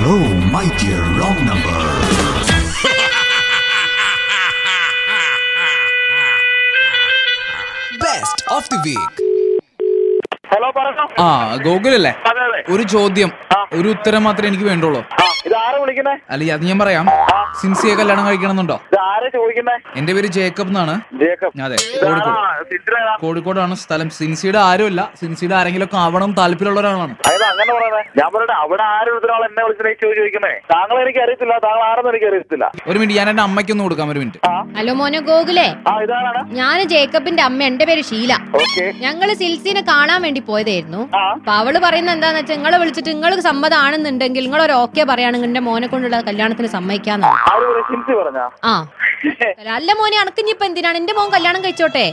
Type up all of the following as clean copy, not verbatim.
Hello, my dear wrong number. Best of the week. Hello പറഞ്ഞോ. ഗോകുൽ അല്ലേ? അതെ അതെ. ഒരു ചോദ്യം, ഒരു ഉത്തരം മാത്രമേ എനിക്ക് വേണ്ടുള്ളൂ. ഇത് ആരാ വിളിക്കുന്നേ? അല്ല, അത് ഞാൻ പറയാം. സിൻസിയെ കല്യാണം കഴിക്കണമെന്നുണ്ടോ? ഇത് ആരാ ചോദിക്കുന്നേ? എന്റെ പേര് ജേക്കബ് എന്നാണ്. ജേക്കബ്. അതെ, കോഴിക്കോടാണ് സ്ഥലം. സിൻസിയുടെ ആരുമല്ല, സിൻസിയുടെ ആരെങ്കിലും ഒക്കെ ആവണം താല്പര്യമുള്ള ഒരാളാണ്. അതായത് അങ്ങനെ പറയുന്നത്. ഞാൻ പറയട്ടെ, അവിടെ ആരും ഒരാൾ എന്നെ വിളിച്ചിട്ട് ചോദിക്കുന്നേ. താങ്കൾ എനിക്ക് അറിയത്തില്ല, താങ്കൾ ആരെന്ന് എനിക്ക് അറിയത്തില്ല. ഒരു മിനിറ്റ്, ഞാൻ എന്റെ അമ്മയ്ക്കൊന്ന് കൊടുക്കാം. ഒരു മിനിറ്റ്. ഹലോ മോനെ ഗോകുലേ, ഇതാണ് ഞാൻ ജേക്കബിന്റെ അമ്മ. എന്റെ പേര് ഷീല. ഓക്കെ. ഞങ്ങള് സിൽസിനെ കാണാൻ വേണ്ടി പോയതായിരുന്നു. അപ്പൊ അവള് പറയുന്നത് എന്താന്ന് വെച്ചാൽ, നിങ്ങളെ വിളിച്ചിട്ട് നിങ്ങൾക്ക് സമ്മതമാണെന്നുണ്ടെങ്കിൽ നിങ്ങൾ ഒരു ഓക്കെ പറയുകയാണെങ്കിൽ എന്റെ മോനെ കൊണ്ടുള്ള കല്യാണത്തിന് സമ്മതിക്കാന്നാണ്. ആ അല്ല മോനെ, അണക്കിഞ്ഞിപ്പോ എന്തിനാണ്? എന്റെ മോൻ കല്യാണം കഴിച്ചോട്ടെ.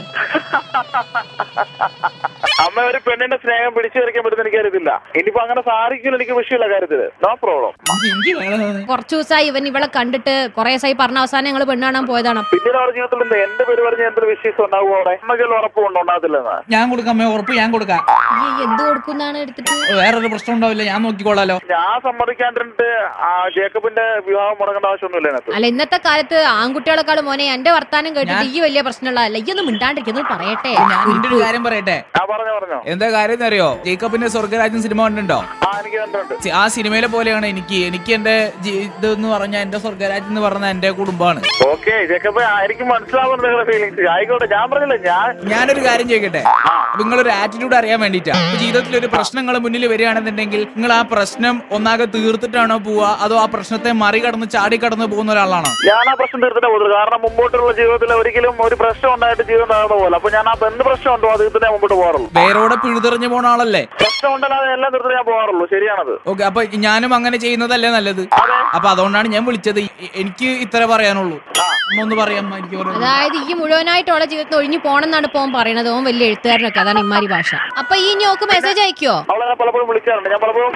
അമ്മ ഒരു പെണ്ണിന്റെ സ്നേഹം പിടിച്ചു വരയ്ക്കാൻ പറ്റുന്ന എനിക്കറിയത്തില്ല. ഇനിയിപ്പോ അങ്ങനെ സാധിക്കില്ല, എനിക്ക് വിഷയമുള്ള കാര്യത്തില്. No problem. കുറച്ചു ദിവസമായി ഇവൻ ഇവളെ കണ്ടിട്ട് കുറെ ദിവസമായി പറഞ്ഞ അവസാനം ഞങ്ങൾ പെണ്ണ് കാണാൻ പോയതാണ്. പിന്നീട് അവരുടെ ജീവിതത്തിൽ എന്റെ പേര് പറഞ്ഞ എന്തൊരു വിശ്വാസം ഉണ്ടാവും അവിടെ? അമ്മയ്ക്കുള്ള ഉറപ്പുകൊണ്ട് ഉണ്ടാകത്തില്ലെന്ന് ഞാൻ കൊടുക്കാം അമ്മ, ഉറപ്പ് ഞാൻ കൊടുക്കാം. എന്ത് കൊടുക്കുന്നാണ് എടുത്തിട്ട്? വേറൊരു പ്രശ്നം ഉണ്ടാവില്ല, ഞാൻ നോക്കിക്കോളാലോ. ഞാൻ സമ്മതിക്കാണ്ടിട്ട് ജേക്കബിന്റെ വിവാഹം മുടങ്ങേണ്ട ആവശ്യമൊന്നുമില്ല അതിനകത്ത്. അല്ല, ഇന്നത്തെ കാലത്ത് ആൺകുട്ടികളെക്കാളും മോനെ എന്റെ വർത്താനം കേട്ടിട്ട് ഈ വലിയ പ്രശ്നമുള്ളതല്ല. ഈ ഒന്നും മിണ്ടാണ്ടിരിക്കുന്നത് പറയട്ടെ. ഞാൻ നിന്റെ ഒരു കാര്യം പറയട്ടെ. പറഞ്ഞോ. എന്താ കാര്യം അറിയോ? ജേക്കബിന്റെ സ്വർഗരാജ്യം സിനിമ കണ്ടിട്ടുണ്ടോ? എനിക്ക് കണ്ടിട്ടുണ്ട്. ആ സിനിമയിലെ പോലെയാണ് എനിക്ക് എന്റെ ഇതെന്ന് പറഞ്ഞാൽ, എന്റെ സ്വർഗരാജ്യം എന്ന് പറഞ്ഞാൽ എന്റെ കുടുംബമാണ്. ഓക്കെ ജേക്കബ്, എനിക്ക് മനസ്സിലാവുന്ന നിങ്ങളുടെ ഫീലിംഗ്സ്. ആയിക്കോട്ടെ, ഞാൻ പറഞ്ഞില്ല. ഞാനൊരു കാര്യം ചോദിക്കട്ടെ? നിങ്ങളൊരു ആറ്റിറ്റ്യൂഡ് അറിയാൻ വേണ്ടിട്ടാ. ജീവിതത്തിൽ ഒരു പ്രശ്നങ്ങൾ മുന്നിൽ വരികയാണെന്നുണ്ടെങ്കിൽ നിങ്ങൾ ആ പ്രശ്നം ഒന്നാകെ തീർത്തിട്ടാണോ പോവുക, അതോ ആ പ്രശ്നത്തെ മറികടന്ന് ചാടിക്കടന്ന് പോകുന്ന ഒരാളാണോ? ഞാൻ ആ പ്രശ്നം തീർത്തിട്ടേ പോകുന്നത്. കാരണം മുമ്പോട്ടുള്ള ജീവിതത്തിൽ ഒരിക്കലും ഒരു പ്രശ്നം ഉണ്ടായിട്ട് ജീവിതം നടന്നു പോലെ. അപ്പൊ ഞാൻ ആ എന്ത് പ്രശ്നം ഉണ്ടോ അത് തീർത്തിട്ടേ മുമ്പോട്ട് പോകാറുള്ളൂ. വേരോടെ പിഴുതെറിഞ്ഞു പോണ ആളല്ലേ? പ്രശ്നം ഉണ്ടല്ലാതെ എല്ലാം തീർത്തിട്ട് ഞാൻ പോകാറുള്ളൂ. ശരിയാണത്. ഓക്കെ, അപ്പൊ ഞാനും അങ്ങനെ ചെയ്യുന്നതല്ലേ നല്ലത്? അപ്പൊ അതുകൊണ്ടാണ് ഞാൻ വിളിച്ചത്. എനിക്ക് ഇത്ര പറയാനുള്ളൂ. ഒന്ന് പറയാം. അതായത് ഈ മുഴുവനായിട്ടുള്ള ജീവിതത്തിൽ ഒഴിഞ്ഞു പോണെന്നാണ് ഇപ്പൊ പറയണത്. ഓൻ വലിയ എഴുത്തുകാരനൊക്കെ, അതാണ് ഇമാരി ഭാഷ. അപ്പൊ ഈ ഞോക്ക് മെസ്സേജ് അയക്കോ? അവളെ പലപ്പോഴും വിളിക്കാറുണ്ട്. ഞാൻ പലപ്പോഴും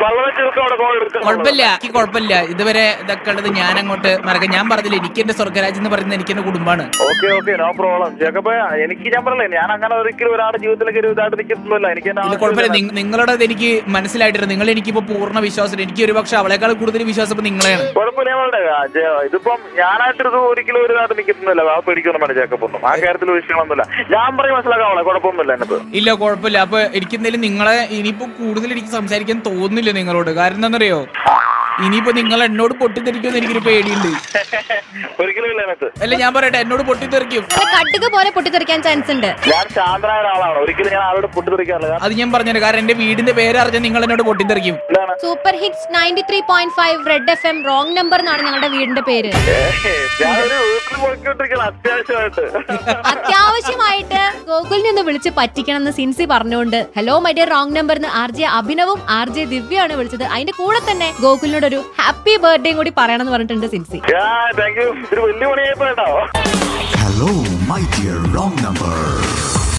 കുഴപ്പമില്ല. ഇതുവരെ ഇതൊക്കെ ഉള്ളത് ഞാൻ അങ്ങോട്ട് മറക്കാം. ഞാൻ പറഞ്ഞില്ല, എനിക്ക് എന്റെ സ്വർഗരാജ്യം എന്ന് പറയുന്നത് എനിക്ക് എന്റെ കുടുംബമാണ്. Okay, no problem. ജേക്കബ്, എനിക്ക് ഞാൻ പറഞ്ഞില്ലേ, ഞാൻ അങ്ങനെ ഒരിക്കലും ഒരാളുടെ ജീവിതത്തിലേക്ക് ഒരു ഇതായിട്ട് നിൽക്കുന്നില്ല. എനിക്ക് കുഴപ്പമില്ല. നിങ്ങളുടെ എനിക്ക് മനസ്സിലായിട്ടുണ്ട്. നിങ്ങൾ എനിക്കിപ്പോ പൂർണ്ണ വിശ്വാസം. എനിക്ക് ഒരു പക്ഷെ അവളെക്കാൾ കൂടുതൽ വിശ്വാസം ഇപ്പൊ നിങ്ങളെയാണ്. കുഴപ്പമില്ല. ഇതിപ്പം ഞാനായിട്ടൊരു ഒരിക്കലും ഒരു ഇതായിട്ട് നിൽക്കുന്നില്ല. ആ പേടിക്കൊന്നും വേണ്ട ജേക്കബൊന്നും. ആ കാര്യത്തിൽ വിഷയങ്ങളൊന്നുമില്ല. ഞാൻ പറയും മനസ്സിലാക്കാവളെ, കുഴപ്പമൊന്നുമില്ല എന്നത്. ഇല്ല, കുഴപ്പമില്ല. അപ്പൊ എനിക്ക് എന്തായാലും നിങ്ങളെ ഇനിയിപ്പോ കൂടുതൽ എനിക്ക് സംസാരിക്കാൻ തോന്നുന്നില്ല നിങ്ങളോട്. കാരണം എന്താണെന്നറിയോ? ഇനിയിപ്പോ നിങ്ങൾ എന്നോട് പൊട്ടിത്തെറിക്കുമെന്ന് എനിക്കൊരു പേടിയുണ്ട്. ഒരിക്കലും ഇല്ല അതിനകത്ത്. അല്ല, ഞാൻ പറയട്ടെ, എന്നോട് പൊട്ടിത്തെറിക്കും. കട്ടുക പോലെ പൊട്ടിത്തെറിക്കാൻ ചാൻസ് ഉണ്ട്. ഞാൻ ശാന്തനായ ഒരാളാണ്. ഒരിക്കലും ഞാൻ ആരോട് പൊട്ടിത്തെറിക്കാറില്ല. അത് ഞാൻ പറഞ്ഞത് കാരണം എന്റെ വീടിന്റെ പേര് അറിഞ്ഞാൽ നിങ്ങൾ എന്നോട് പൊട്ടിത്തെറിക്കും. Super hits 93.5 red FM wrong number എന്നാണ് ഞങ്ങളുടെ വീടിന്റെ പേര്. അത്യാവശ്യമായിട്ട് ഗോകുലിനെ ഒന്ന് വിളിച്ച് പറ്റിക്കണം എന്ന് സിൻസി പറഞ്ഞുകൊണ്ട് hello my dear wrong number എന്ന് RJ അഭിനവും RJ ദിവ്യയാണ് വിളിച്ചത്. അതിന്റെ കൂടെ തന്നെ ഗോകുലിനോട് ഒരു ഹാപ്പി ബർത്ത്ഡേ കൂടി പറയണമെന്ന് പറഞ്ഞിട്ടുണ്ട് Sincy. Hello, my dear wrong number.